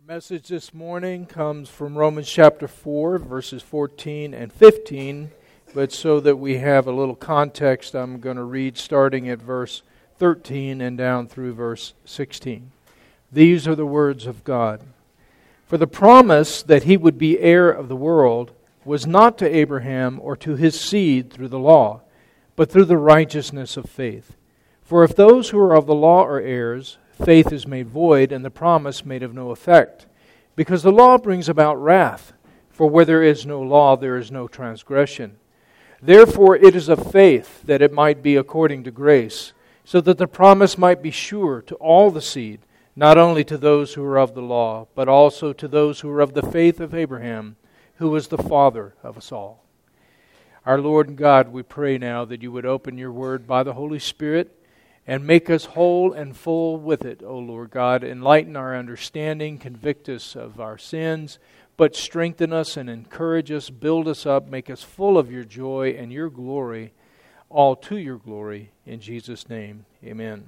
Message this morning comes from Romans chapter 4, verses 14 and 15, but so that we have a little context, I'm going to read starting at verse 13 and down through verse 16. These are the words of God. For the promise that he would be heir of the world was not to Abraham or to his seed through the law, but through the righteousness of faith. For if those who are of the law are heirs, faith is made void, and the promise made of no effect. Because the law brings about wrath, for where there is no law, there is no transgression. Therefore it is of faith that it might be according to grace, so that the promise might be sure to all the seed, not only to those who are of the law, but also to those who are of the faith of Abraham, who was the father of us all. Our Lord and God, we pray now that you would open your word by the Holy Spirit, and make us whole and full with it, O Lord God. Enlighten our understanding, convict us of our sins, but strengthen us and encourage us, build us up, make us full of your joy and your glory, all to your glory. In Jesus' name, amen.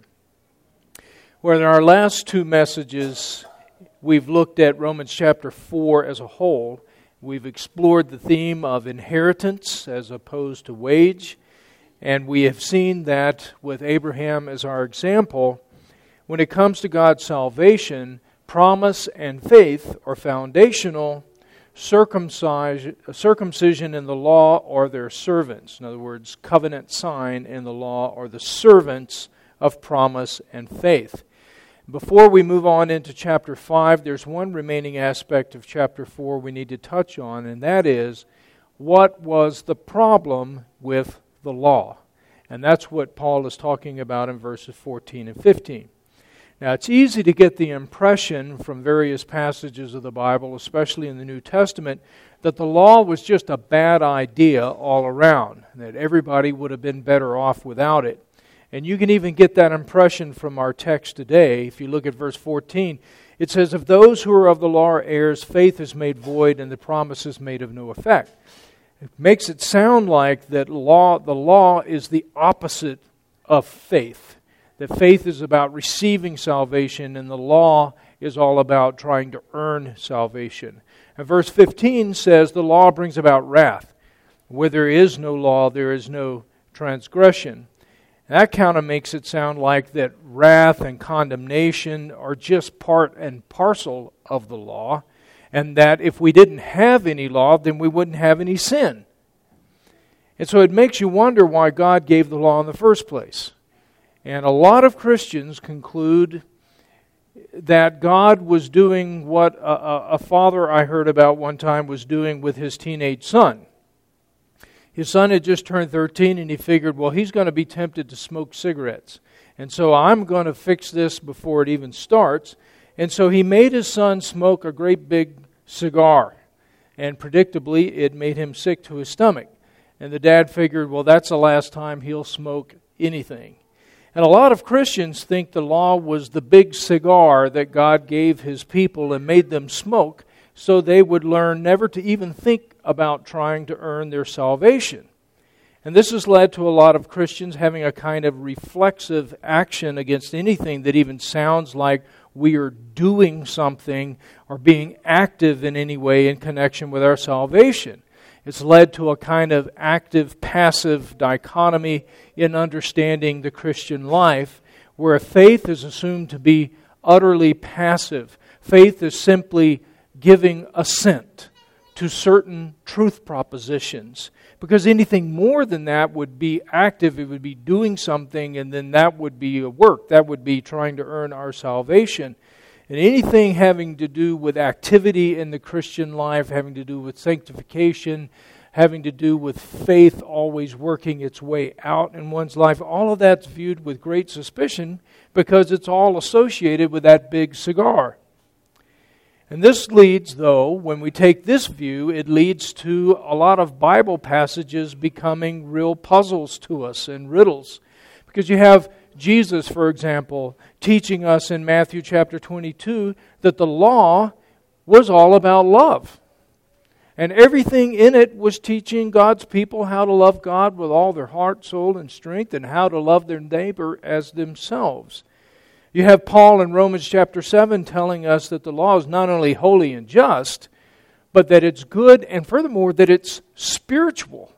Well, in our last two messages, we've looked at Romans chapter 4 as a whole. We've explored the theme of inheritance as opposed to wage. And we have seen that with Abraham as our example, when it comes to God's salvation, promise and faith are foundational. Circumcision in the law are their servants. In other words, covenant sign in the law are the servants of promise and faith. Before we move on into chapter 5, there's one remaining aspect of chapter 4 we need to touch on, and that is, what was the problem with the law? And that's what Paul is talking about in verses 14 and 15. Now, it's easy to get the impression from various passages of the Bible, especially in the New Testament, that the law was just a bad idea all around, that everybody would have been better off without it. And you can even get that impression from our text today. If you look at verse 14, it says, "If those who are of the law are heirs, faith is made void, and the promise is made of no effect." It makes it sound like that the law is the opposite of faith. That faith is about receiving salvation, and the law is all about trying to earn salvation. And verse 15 says the law brings about wrath. Where there is no law, there is no transgression. And that kind of makes it sound like that wrath and condemnation are just part and parcel of the law, and that if we didn't have any law, then we wouldn't have any sin. And so it makes you wonder why God gave the law in the first place. And a lot of Christians conclude that God was doing what a father I heard about one time was doing with his teenage son. His son had just turned 13, and he figured, well, he's going to be tempted to smoke cigarettes. And so I'm going to fix this before it even starts. And so he made his son smoke a great big cigar. And predictably, it made him sick to his stomach. And the dad figured, well, that's the last time he'll smoke anything. And a lot of Christians think the law was the big cigar that God gave his people and made them smoke so they would learn never to even think about trying to earn their salvation. And this has led to a lot of Christians having a kind of reflexive action against anything that even sounds like we are doing something or being active in any way in connection with our salvation. It's led to a kind of active-passive dichotomy in understanding the Christian life, where faith is assumed to be utterly passive. Faith is simply giving assent to certain truth propositions. Because anything more than that would be active, it would be doing something, and then that would be a work. That would be trying to earn our salvation. And anything having to do with activity in the Christian life, having to do with sanctification, having to do with faith always working its way out in one's life, all of that's viewed with great suspicion because it's all associated with that big cigar. And this leads, though, when we take this view, it leads to a lot of Bible passages becoming real puzzles to us and riddles. Because you have Jesus, for example, teaching us in Matthew chapter 22 that the law was all about love. And everything in it was teaching God's people how to love God with all their heart, soul, and strength, and how to love their neighbor as themselves. You have Paul in Romans chapter 7 telling us that the law is not only holy and just, but that it's good, and furthermore, that it's spiritual.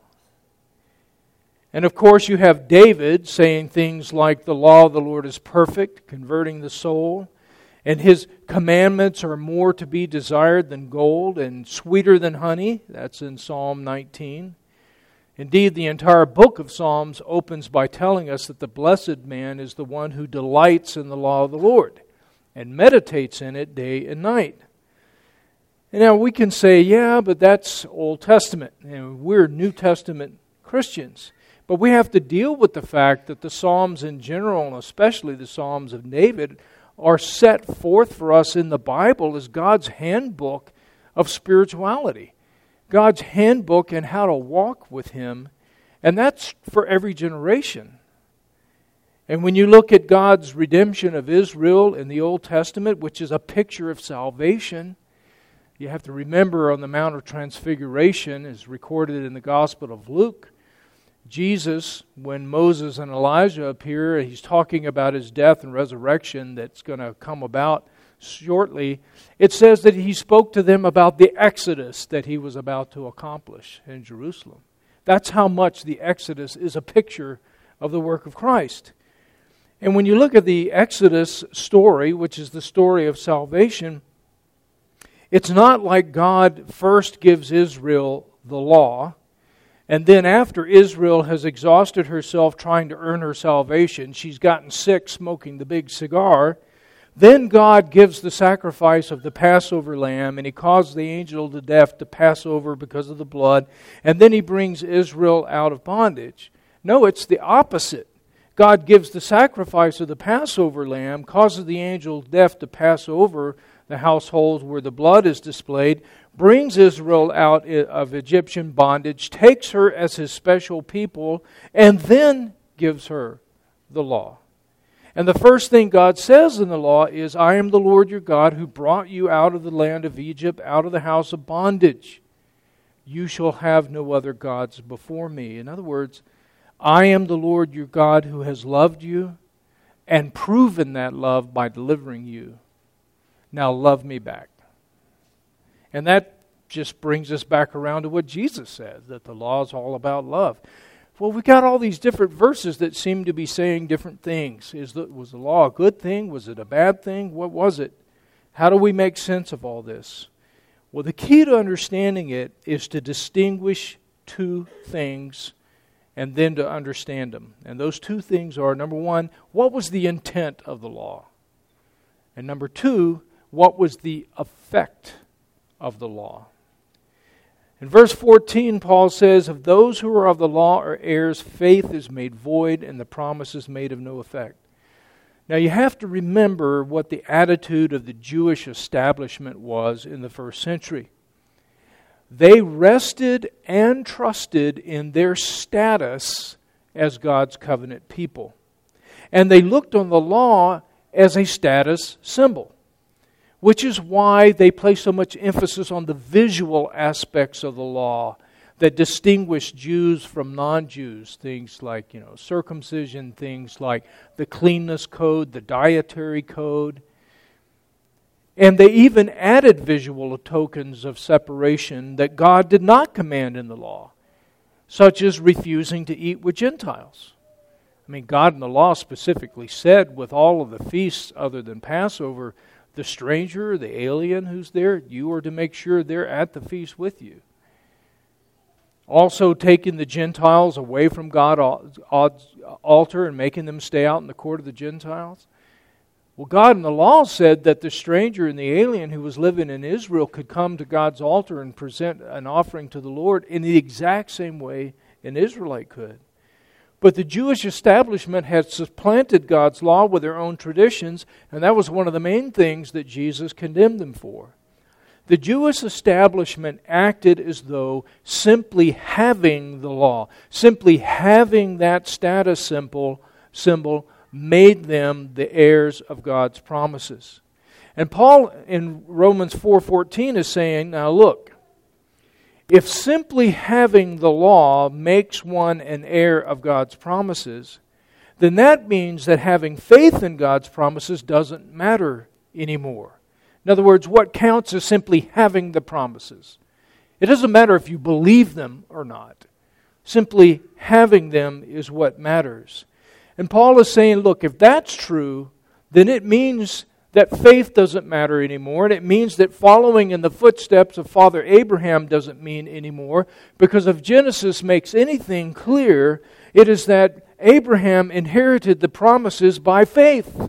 And of course, you have David saying things like, the law of the Lord is perfect, converting the soul, and His commandments are more to be desired than gold and sweeter than honey. That's in Psalm 19. Indeed, the entire book of Psalms opens by telling us that the blessed man is the one who delights in the law of the Lord and meditates in it day and night. And now we can say, yeah, but that's Old Testament, and we're New Testament Christians. But we have to deal with the fact that the Psalms in general, and especially the Psalms of David, are set forth for us in the Bible as God's handbook of spirituality. God's handbook in how to walk with Him, and that's for every generation. And when you look at God's redemption of Israel in the Old Testament, which is a picture of salvation, you have to remember on the Mount of Transfiguration, as recorded in the Gospel of Luke, Jesus, when Moses and Elijah appear, He's talking about His death and resurrection that's going to come about shortly. It says that He spoke to them about the Exodus that He was about to accomplish in Jerusalem. That's how much the Exodus is a picture of the work of Christ. And when you look at the Exodus story, which is the story of salvation, it's not like God first gives Israel the law, and then after Israel has exhausted herself trying to earn her salvation, she's gotten sick smoking the big cigar, then God gives the sacrifice of the Passover lamb, and He causes the angel of death to pass over because of the blood, and then He brings Israel out of bondage. No, it's the opposite. God gives the sacrifice of the Passover lamb, causes the angel of death to pass over the household where the blood is displayed, brings Israel out of Egyptian bondage, takes her as His special people, and then gives her the law. And the first thing God says in the law is, I am the Lord your God who brought you out of the land of Egypt, out of the house of bondage. You shall have no other gods before me. In other words, I am the Lord your God who has loved you and proven that love by delivering you. Now love me back. And that just brings us back around to what Jesus said, that the law is all about love. Well, we got all these different verses that seem to be saying different things. Was the law a good thing? Was it a bad thing? What was it? How do we make sense of all this? Well, the key to understanding it is to distinguish two things and then to understand them. And those two things are, number one, what was the intent of the law? And number two, what was the effect of the law? In verse 14, Paul says, of those who are of the law are heirs, faith is made void and the promise is made of no effect. Now you have to remember what the attitude of the Jewish establishment was in the first century. They rested and trusted in their status as God's covenant people. And they looked on the law as a status symbol, which is why they place so much emphasis on the visual aspects of the law that distinguish Jews from non-Jews. Things like, circumcision, things like the cleanness code, the dietary code. And they even added visual tokens of separation that God did not command in the law, such as refusing to eat with Gentiles. I mean, God in the law specifically said with all of the feasts other than Passover, the stranger, the alien who's there, you are to make sure they're at the feast with you. Also taking the Gentiles away from God's altar and making them stay out in the court of the Gentiles. Well, God in the law said that the stranger and the alien who was living in Israel could come to God's altar and present an offering to the Lord in the exact same way an Israelite could. But the Jewish establishment had supplanted God's law with their own traditions, and that was one of the main things that Jesus condemned them for. The Jewish establishment acted as though simply having the law, simply having that status symbol made them the heirs of God's promises. And Paul in Romans 4:14 is saying, now look, if simply having the law makes one an heir of God's promises, then that means that having faith in God's promises doesn't matter anymore. In other words, what counts is simply having the promises. It doesn't matter if you believe them or not. Simply having them is what matters. And Paul is saying, look, if that's true, then it means that faith doesn't matter anymore, and it means that following in the footsteps of Father Abraham doesn't mean anymore, because if Genesis makes anything clear, it is that Abraham inherited the promises by faith.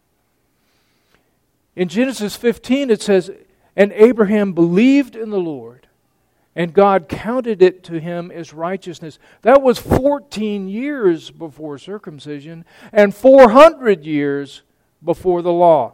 In Genesis 15 it says, "And Abraham believed in the Lord, and God counted it to him as righteousness." That was 14 years before circumcision and 400 years before the law.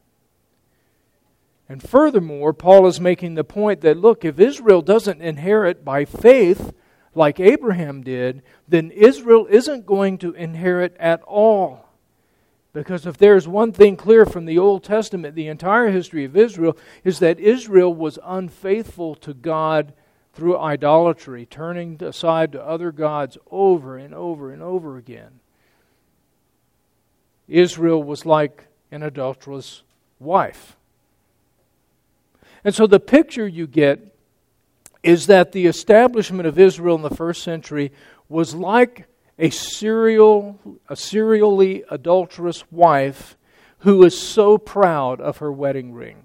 And furthermore, Paul is making the point that, look, if Israel doesn't inherit by faith like Abraham did, then Israel isn't going to inherit at all. Because if there's one thing clear from the Old Testament, the entire history of Israel, is that Israel was unfaithful to God through idolatry, turning aside to other gods over and over and over again. Israel was like an adulterous wife. And so the picture you get is that the establishment of Israel in the first century was like a serially adulterous wife who is so proud of her wedding ring.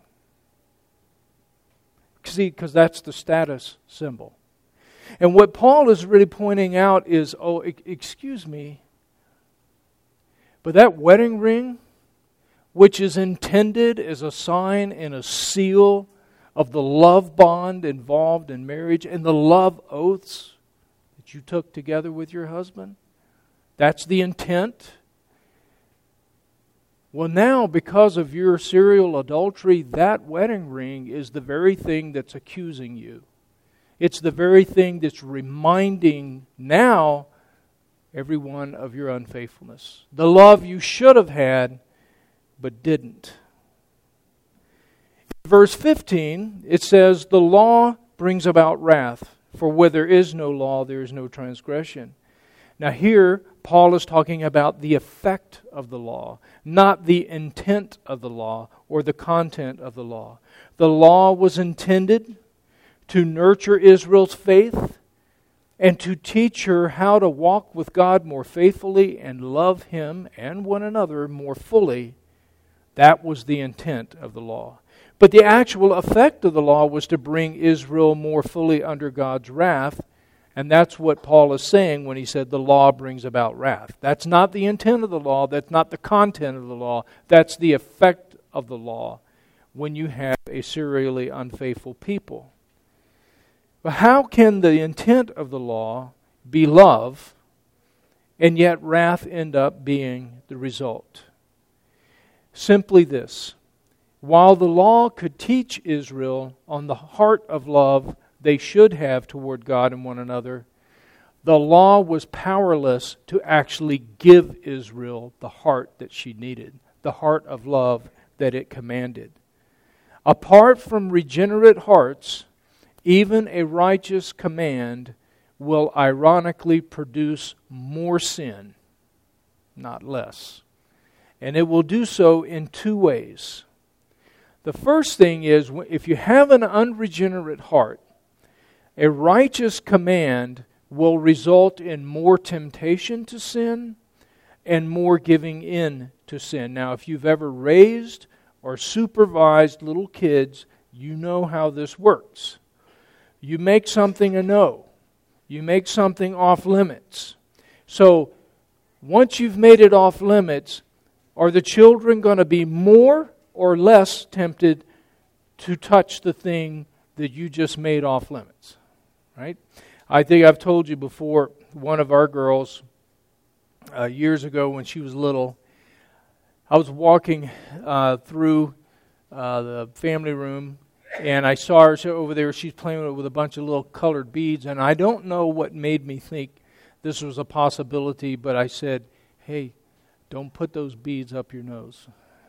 See, because that's the status symbol. And what Paul is really pointing out is, excuse me, but that wedding ring, which is intended as a sign and a seal of the love bond involved in marriage and the love oaths that you took together with your husband, that's the intent. Well, now, because of your serial adultery, that wedding ring is the very thing that's accusing you. It's the very thing that's reminding now everyone of your unfaithfulness. The love you should have had, but didn't. In verse 15, it says, "The law brings about wrath, for where there is no law, there is no transgression." Now here, Paul is talking about the effect of the law, not the intent of the law or the content of the law. The law was intended to nurture Israel's faith and to teach her how to walk with God more faithfully and love Him and one another more fully. That was the intent of the law. But the actual effect of the law was to bring Israel more fully under God's wrath. And that's what Paul is saying when he said the law brings about wrath. That's not the intent of the law. That's not the content of the law. That's the effect of the law when you have a serially unfaithful people. But how can the intent of the law be love and yet wrath end up being the result? Simply this. While the law could teach Israel on the heart of love they should have toward God and one another, the law was powerless to actually give Israel the heart that she needed, the heart of love that it commanded. Apart from regenerate hearts, even a righteous command will ironically produce more sin, not less. And it will do so in two ways. The first thing is, if you have an unregenerate heart, a righteous command will result in more temptation to sin and more giving in to sin. Now, if you've ever raised or supervised little kids, you know how this works. You make something a no. You make something off limits. So, once you've made it off limits, are the children going to be more or less tempted to touch the thing that you just made off limits? Right? I think I've told you before, one of our girls, years ago when she was little, I was walking through the family room, and I saw her over there. She's playing with a bunch of little colored beads, and I don't know what made me think this was a possibility, but I said, "Hey, don't put those beads up your nose."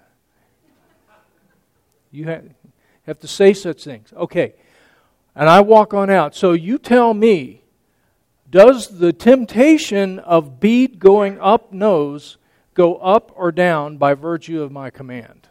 You have to say such things. Okay. And I walk on out. So you tell me, Does the temptation of bead going up nose go up or down by virtue of my command?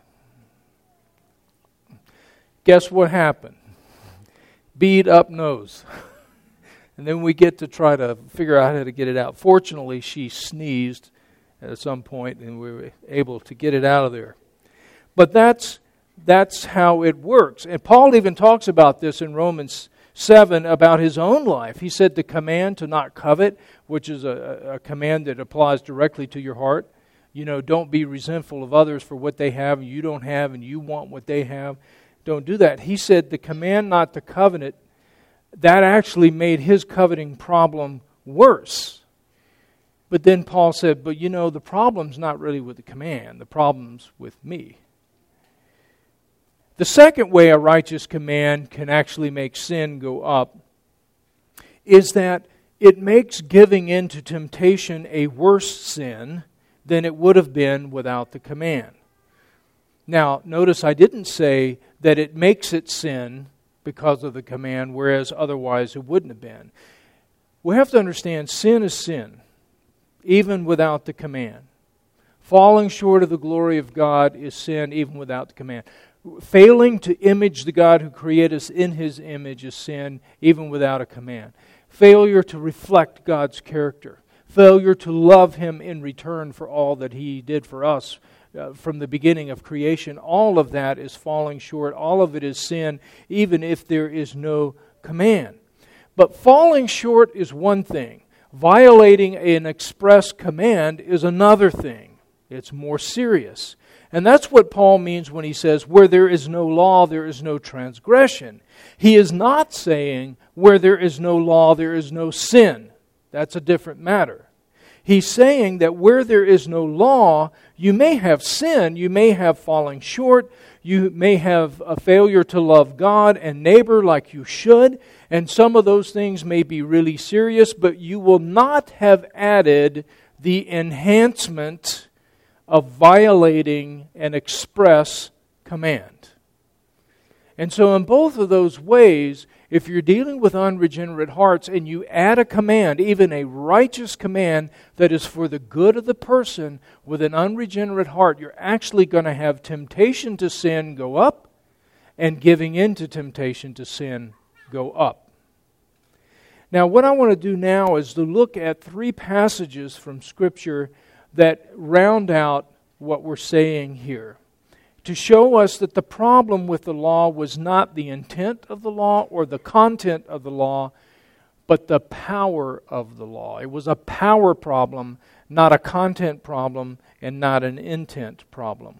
Guess what happened? Bead up nose. And then we get to try to figure out how to get it out. Fortunately, she sneezed at some point and we were able to get it out of there. But that's how it works. And Paul even talks about this in Romans 7 about his own life. He said the command to not covet, which is a command that applies directly to your heart. You know, don't be resentful of others for what they have and you don't have and you want what they have. Don't do that. He said the command not to covet, that actually made his coveting problem worse. But then Paul said, but you know, the problem's not really with the command. The problem's with me. The second way a righteous command can actually make sin go up is that it makes giving in to temptation a worse sin than it would have been without the command. Now, notice I didn't say that it makes it sin because of the command, whereas otherwise it wouldn't have been. We have to understand sin is sin, even without the command. Falling short of the glory of God is sin, even without the command. Failing to image the God who created us in His image is sin, even without a command. Failure to reflect God's character. Failure to love Him in return for all that He did for us from the beginning of creation. All of that is falling short. All of it is sin, even if there is no command. But falling short is one thing. Violating an express command is another thing. It's more serious. And that's what Paul means when he says, where there is no law, there is no transgression. He is not saying, where there is no law, there is no sin. That's a different matter. He's saying that where there is no law, you may have sin, you may have falling short, you may have a failure to love God and neighbor like you should, and some of those things may be really serious, but you will not have added the enhancement of violating an express command. And so in both of those ways, if you're dealing with unregenerate hearts and you add a command, even a righteous command that is for the good of the person with an unregenerate heart, you're actually going to have temptation to sin go up and giving in to temptation to sin go up. Now what I want to do now is to look at 3 passages from Scripture that round out what we're saying here, to show us that the problem with the law was not the intent of the law or the content of the law, but the power of the law. It was a power problem, not a content problem, and not an intent problem.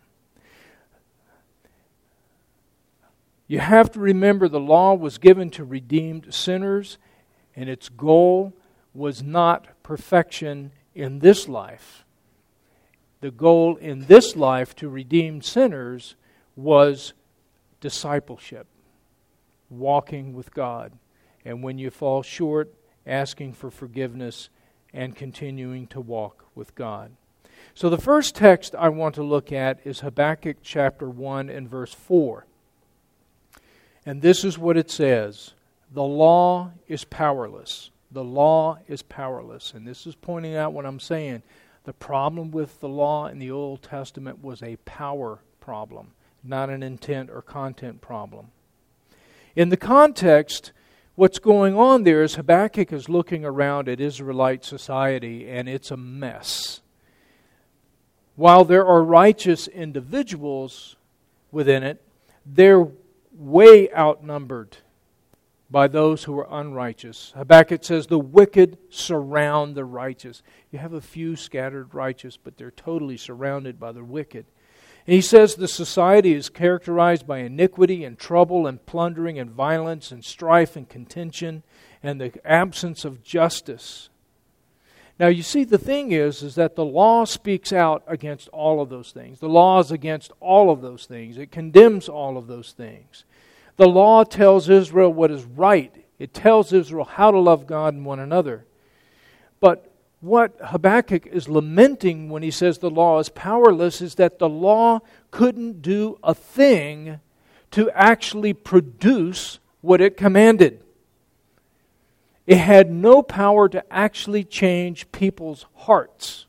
You have to remember the law was given to redeemed sinners, and its goal was not perfection in this life. The goal in this life to redeem sinners was discipleship, walking with God. And when you fall short, asking for forgiveness and continuing to walk with God. So the first text I want to look at is Habakkuk chapter 1 and verse 4. And this is what it says: the law is powerless. The law is powerless. And this is pointing out what I'm saying. The problem with the law in the Old Testament was a power problem, not an intent or content problem. In the context, what's going on there is Habakkuk is looking around at Israelite society, and it's a mess. While there are righteous individuals within it, they're way outnumbered by those who are unrighteous. Habakkuk says the wicked surround the righteous. You have a few scattered righteous, but they're totally surrounded by the wicked. And he says the society is characterized by iniquity and trouble and plundering and violence and strife and contention and the absence of justice. Now you see, the thing is that the law speaks out against all of those things. The law is against all of those things. It condemns all of those things. The law tells Israel what is right. It tells Israel how to love God and one another. But what Habakkuk is lamenting when he says the law is powerless is that the law couldn't do a thing to actually produce what it commanded. It had no power to actually change people's hearts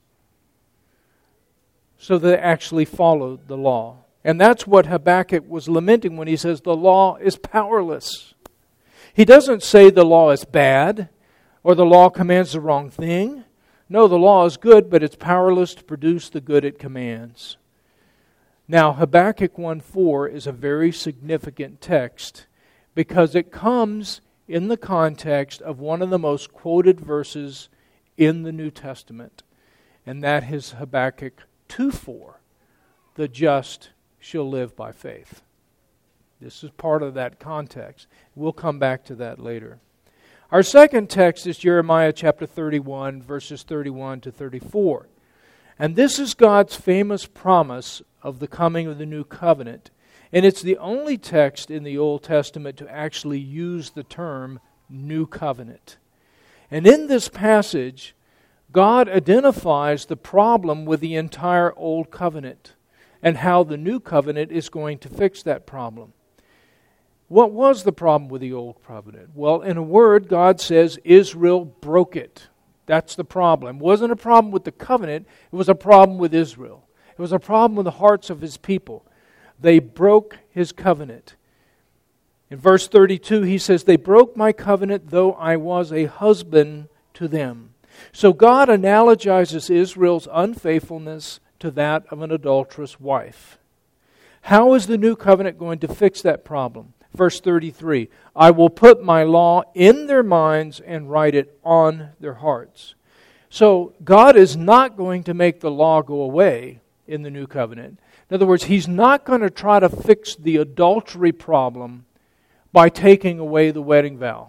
so they actually followed the law. And that's what Habakkuk was lamenting when he says the law is powerless. He doesn't say the law is bad or the law commands the wrong thing. No, the law is good, but it's powerless to produce the good it commands. Now, Habakkuk 1:4 is a very significant text because it comes in the context of one of the most quoted verses in the New Testament, and that is Habakkuk 2:4, the just shall live by faith. This is part of that context. We'll come back to that later. Our second text is Jeremiah chapter 31, verses 31 to 34. And this is God's famous promise of the coming of the new covenant. And it's the only text in the Old Testament to actually use the term new covenant. And in this passage, God identifies the problem with the entire Old Covenant and how the new covenant is going to fix that problem. What was the problem with the Old Covenant? Well, in a word, God says Israel broke it. That's the problem. It wasn't a problem with the covenant, it was a problem with Israel. It was a problem with the hearts of His people. They broke His covenant. In verse 32, he says, "They broke my covenant, though I was a husband to them." So God analogizes Israel's unfaithfulness to that of an adulterous wife. How is the new covenant going to fix that problem? Verse 33, "I will put my law in their minds and write it on their hearts." So God is not going to make the law go away in the new covenant. In other words, He's not going to try to fix the adultery problem by taking away the wedding vow.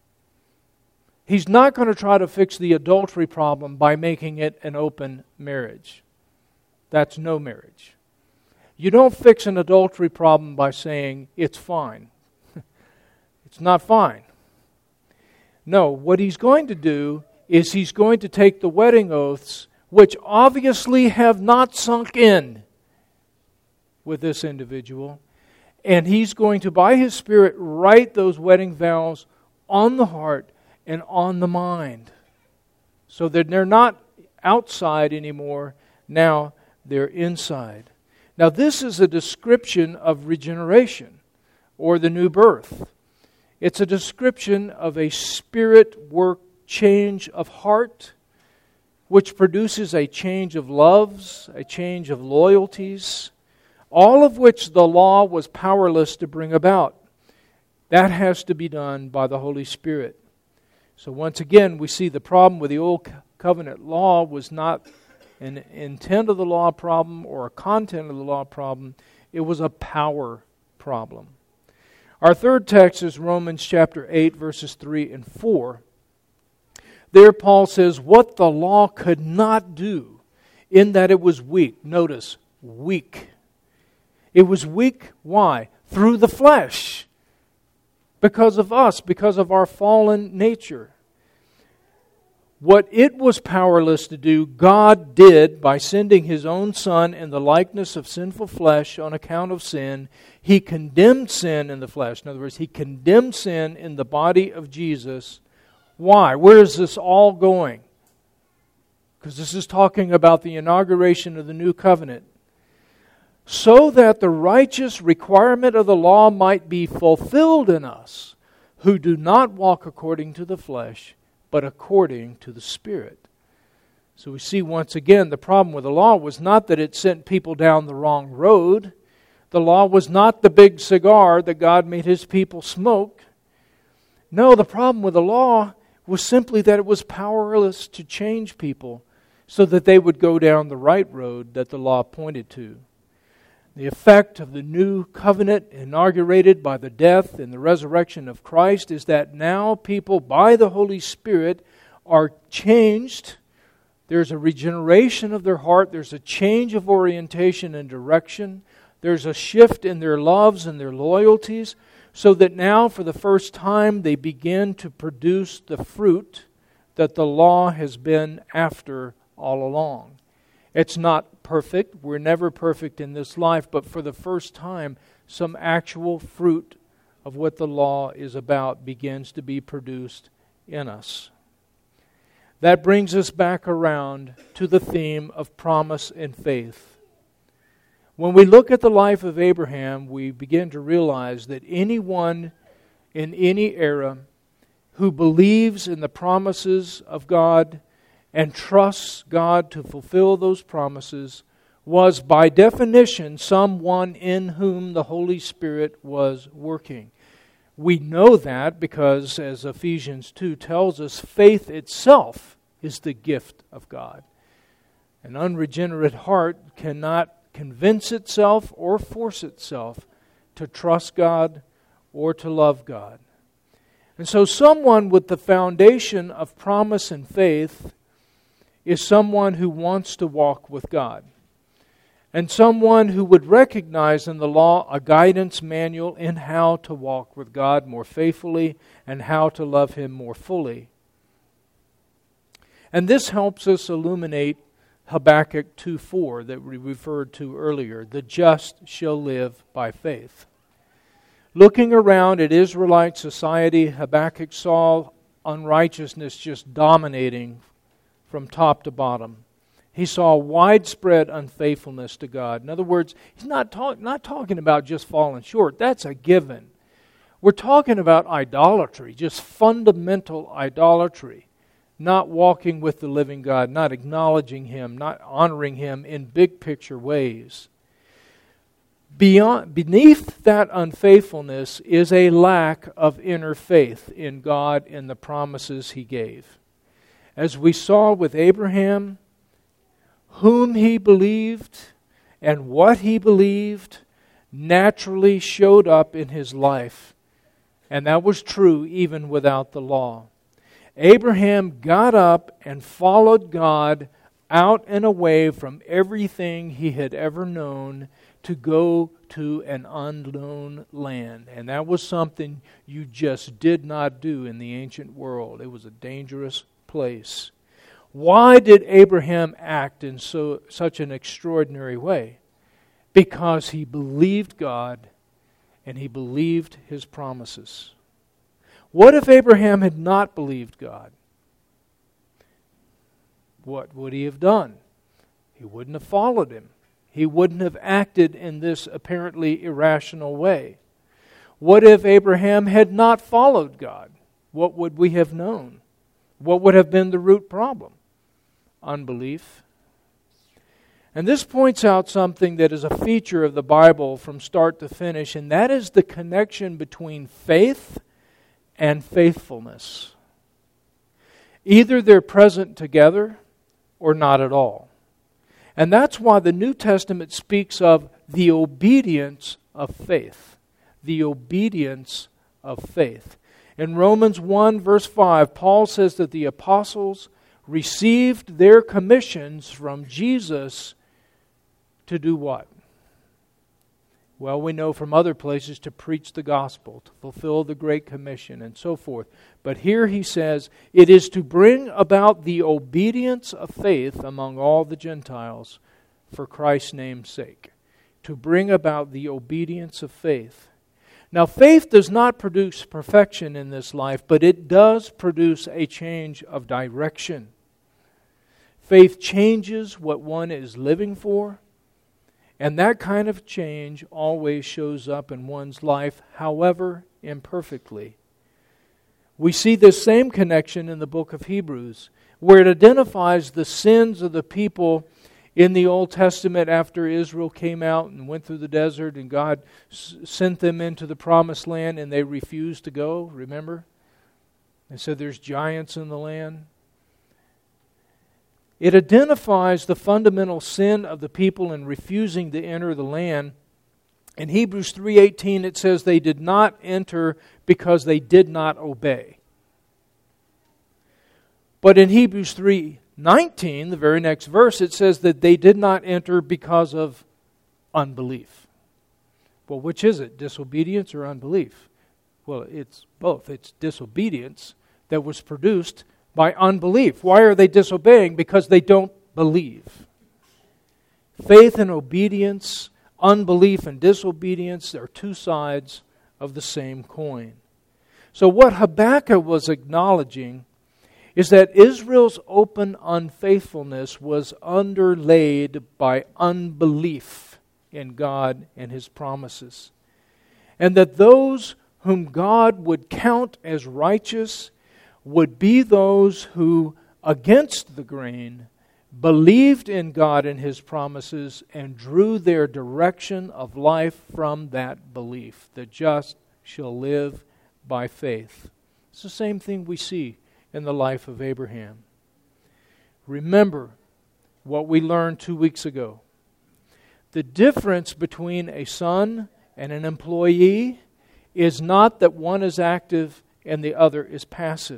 He's not going to try to fix the adultery problem by making it an open marriage. That's no marriage. You don't fix an adultery problem by saying it's fine. It's not fine. No, what He's going to do is He's going to take the wedding oaths, which obviously have not sunk in with this individual, and He's going to, by His Spirit, write those wedding vows on the heart and on the mind, so that they're not outside anymore. Now they're inside. Now this is a description of regeneration, or the new birth. It's a description of a spirit work change of heart, which produces a change of loves, a change of loyalties, all of which the law was powerless to bring about. That has to be done by the Holy Spirit. So once again, we see the problem with the Old Covenant law was not an intent of the law problem or a content of the law problem. It was a power problem. Our third text is Romans chapter 8, verses 3 and 4. There Paul says, "What the law could not do, in that it was weak." Notice, weak. It was weak, why? Through the flesh. Because of us, because of our fallen nature. What it was powerless to do, God did by sending His own Son in the likeness of sinful flesh on account of sin. He condemned sin in the flesh. In other words, He condemned sin in the body of Jesus. Why? Where is this all going? Because this is talking about the inauguration of the new covenant. So that the righteous requirement of the law might be fulfilled in us, who do not walk according to the flesh, but according to the Spirit. So we see once again the problem with the law was not that it sent people down the wrong road. The law was not the big cigar that God made His people smoke. No, the problem with the law was simply that it was powerless to change people so that they would go down the right road that the law pointed to. The effect of the new covenant inaugurated by the death and the resurrection of Christ is that now people, by the Holy Spirit, are changed. There's a regeneration of their heart. There's a change of orientation and direction. There's a shift in their loves and their loyalties, so that now, for the first time, they begin to produce the fruit that the law has been after all along. It's not perfect. We're never perfect in this life, but for the first time, some actual fruit of what the law is about begins to be produced in us. That brings us back around to the theme of promise and faith. When we look at the life of Abraham, we begin to realize that anyone in any era who believes in the promises of God and trusts God to fulfill those promises was by definition someone in whom the Holy Spirit was working. We know that because, as Ephesians 2 tells us, faith itself is the gift of God. An unregenerate heart cannot convince itself or force itself to trust God or to love God. And so someone with the foundation of promise and faith is someone who wants to walk with God, and someone who would recognize in the law a guidance manual in how to walk with God more faithfully and how to love Him more fully. And this helps us illuminate Habakkuk 2:4 that we referred to earlier. The just shall live by faith. Looking around at Israelite society, Habakkuk saw unrighteousness just dominating from top to bottom. He saw widespread unfaithfulness to God. In other words, he's not talking about just falling short. That's a given. We're talking about idolatry, just fundamental idolatry. Not walking with the living God, not acknowledging Him, not honoring Him in big picture ways. Beneath that unfaithfulness is a lack of inner faith in God and the promises He gave. As we saw with Abraham, whom he believed and what he believed naturally showed up in his life. And that was true even without the law. Abraham got up and followed God out and away from everything he had ever known to go to an unknown land. And that was something you just did not do in the ancient world. It was a dangerous place. Why did Abraham act in such an extraordinary way? Because he believed God and he believed His promises. What if Abraham had not believed God? What would he have done? He wouldn't have followed Him. He wouldn't have acted in this apparently irrational way. What if Abraham had not followed God? What would we have known? What would have been the root problem? Unbelief. And this points out something that is a feature of the Bible from start to finish, and that is the connection between faith and faithfulness. Either they're present together or not at all. And that's why the New Testament speaks of the obedience of faith. The obedience of faith. In Romans 1 verse 5, Paul says that the apostles received their commissions from Jesus to do what? Well, we know from other places to preach the gospel, to fulfill the Great Commission, and so forth. But here he says, it is to bring about the obedience of faith among all the Gentiles for Christ's name's sake. To bring about the obedience of faith. Now, faith does not produce perfection in this life, but it does produce a change of direction. Faith changes what one is living for, and that kind of change always shows up in one's life, however imperfectly. We see this same connection in the book of Hebrews, where it identifies the sins of the people in the Old Testament after Israel came out and went through the desert and God sent them into the promised land and they refused to go, remember? And said there's giants in the land. It identifies the fundamental sin of the people in refusing to enter the land. In Hebrews 3:18 it says they did not enter because they did not obey. But in Hebrews 3:19, the very next verse, it says that they did not enter because of unbelief. Well, which is it? Disobedience or unbelief? Well, it's both. It's disobedience that was produced by unbelief. Why are they disobeying? Because they don't believe. Faith and obedience, unbelief and disobedience are two sides of the same coin. So what Habakkuk was acknowledging is that Israel's open unfaithfulness was underlaid by unbelief in God and His promises. And that those whom God would count as righteous would be those who, against the grain, believed in God and His promises and drew their direction of life from that belief. The just shall live by faith. It's the same thing we see in the life of Abraham. Remember what we learned 2 weeks ago. The difference between a son and an employee is not that one is active and the other is passive.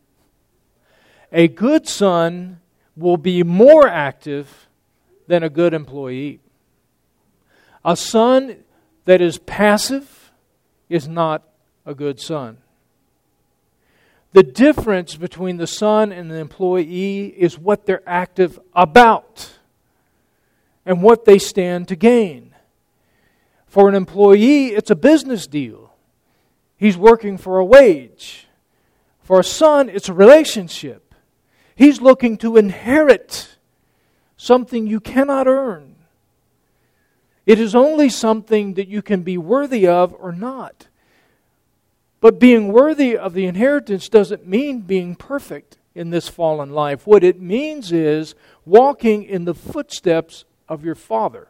A good son will be more active than a good employee. A son that is passive is not a good son. The difference between the son and the employee is what they're active about and what they stand to gain. For an employee, it's a business deal. He's working for a wage. For a son, it's a relationship. He's looking to inherit something you cannot earn. It is only something that you can be worthy of or not. But being worthy of the inheritance doesn't mean being perfect in this fallen life. What it means is walking in the footsteps of your Father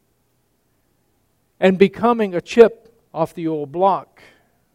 and becoming a chip off the old block.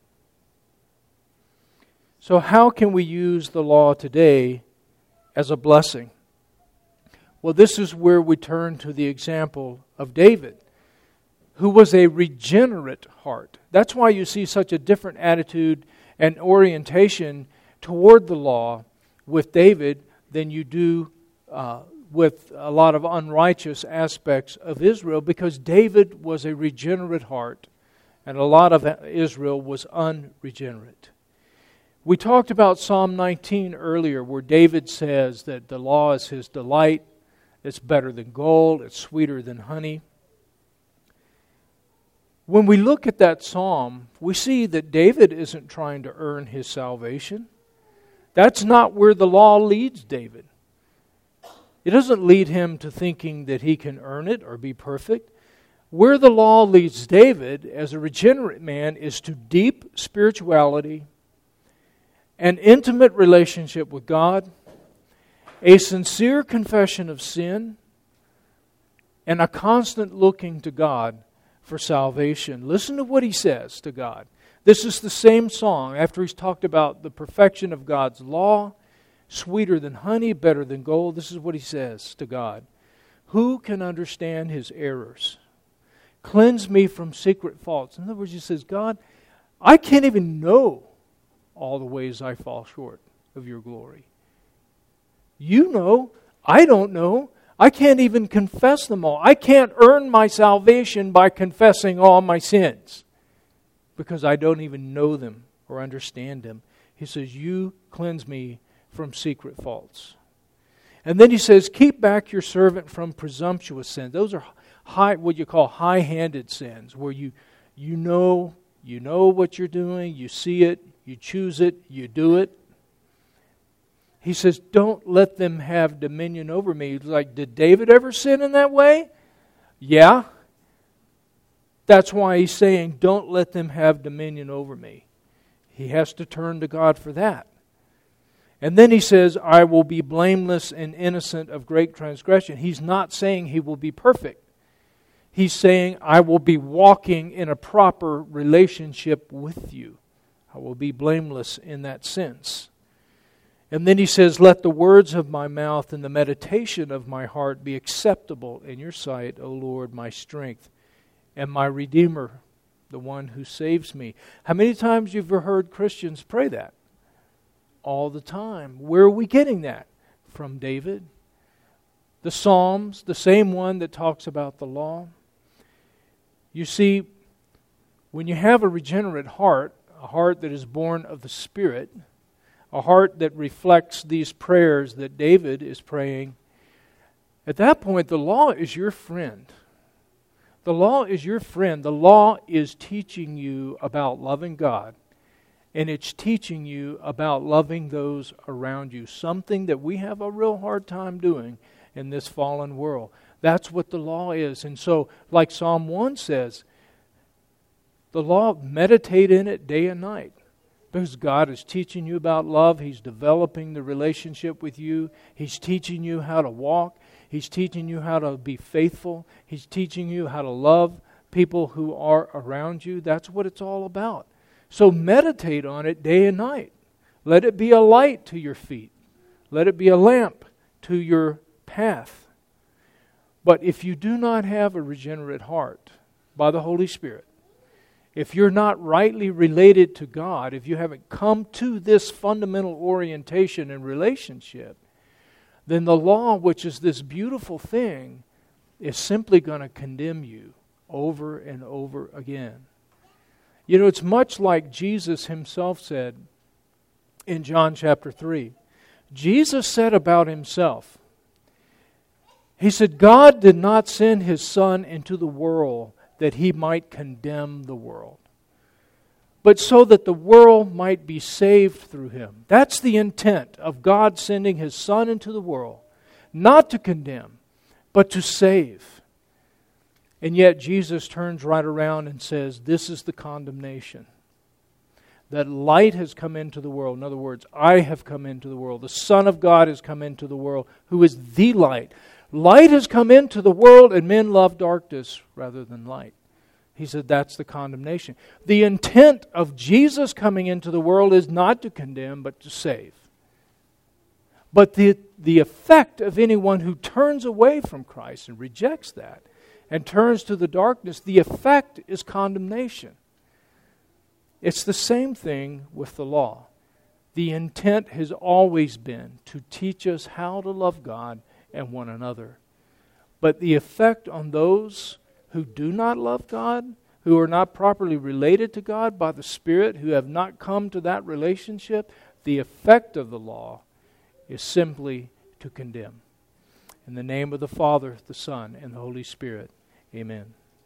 So how can we use the law today as a blessing? Well, this is where we turn to the example of David, who was a regenerate heart. That's why you see such a different attitude and orientation toward the law with David than you do with a lot of unrighteous aspects of Israel, because David was a regenerate heart and a lot of Israel was unregenerate. We talked about Psalm 19 earlier, where David says that the law is his delight, it's better than gold, it's sweeter than honey. When we look at that psalm, we see that David isn't trying to earn his salvation. That's not where the law leads David. It doesn't lead him to thinking that he can earn it or be perfect. Where the law leads David as a regenerate man is to deep spirituality, an intimate relationship with God, a sincere confession of sin, and a constant looking to God for salvation. Listen to what he says to God. This is the same song after he's talked about the perfection of God's law, sweeter than honey, better than gold. This is what he says to God. Who can understand his errors? Cleanse me from secret faults. In other words, he says, God, I can't even know all the ways I fall short of your glory. You know, I don't know. I can't even confess them all. I can't earn my salvation by confessing all my sins because I don't even know them or understand them. He says, you cleanse me from secret faults. And then he says, keep back your servant from presumptuous sins. Those are what you call high-handed sins, where you know what you're doing, you see it, you choose it, you do it. He says, don't let them have dominion over me. Like, did David ever sin in that way? Yeah. That's why he's saying, don't let them have dominion over me. He has to turn to God for that. And then he says, I will be blameless and innocent of great transgression. He's not saying he will be perfect. He's saying, I will be walking in a proper relationship with you. I will be blameless in that sense. And then he says, let the words of my mouth and the meditation of my heart be acceptable in your sight, O Lord, my strength and my Redeemer, the one who saves me. How many times you've heard Christians pray that? All the time. Where are we getting that? From David. The Psalms, the same one that talks about the law. You see, when you have a regenerate heart, a heart that is born of the Spirit, a heart that reflects these prayers that David is praying, at that point the law is your friend. The law is your friend. The law is teaching you about loving God and it's teaching you about loving those around you, something that we have a real hard time doing in this fallen world. That's what the law is. And so, like Psalm 1 says, the law, meditate in it day and night. Because God is teaching you about love. He's developing the relationship with you. He's teaching you how to walk. He's teaching you how to be faithful. He's teaching you how to love people who are around you. That's what it's all about. So meditate on it day and night. Let it be a light to your feet. Let it be a lamp to your path. But if you do not have a regenerate heart by the Holy Spirit, if you're not rightly related to God, if you haven't come to this fundamental orientation and relationship, then the law, which is this beautiful thing, is simply going to condemn you over and over again. You know, it's much like Jesus himself said in John chapter 3. Jesus said about himself, he said, God did not send his Son into the world that he might condemn the world, but so that the world might be saved through him. That's the intent of God sending his Son into the world, not to condemn, but to save. And yet Jesus turns right around and says, this is the condemnation. That light has come into the world. In other words, I have come into the world. The Son of God has come into the world, who is the light. Light has come into the world, and men love darkness rather than light. He said that's the condemnation. The intent of Jesus coming into the world is not to condemn, but to save. But the effect of anyone who turns away from Christ and rejects that and turns to the darkness, the effect is condemnation. It's the same thing with the law. The intent has always been to teach us how to love God and one another. But the effect on those who do not love God, who are not properly related to God by the Spirit, who have not come to that relationship, the effect of the law is simply to condemn. In the name of the Father, the Son, and the Holy Spirit, amen.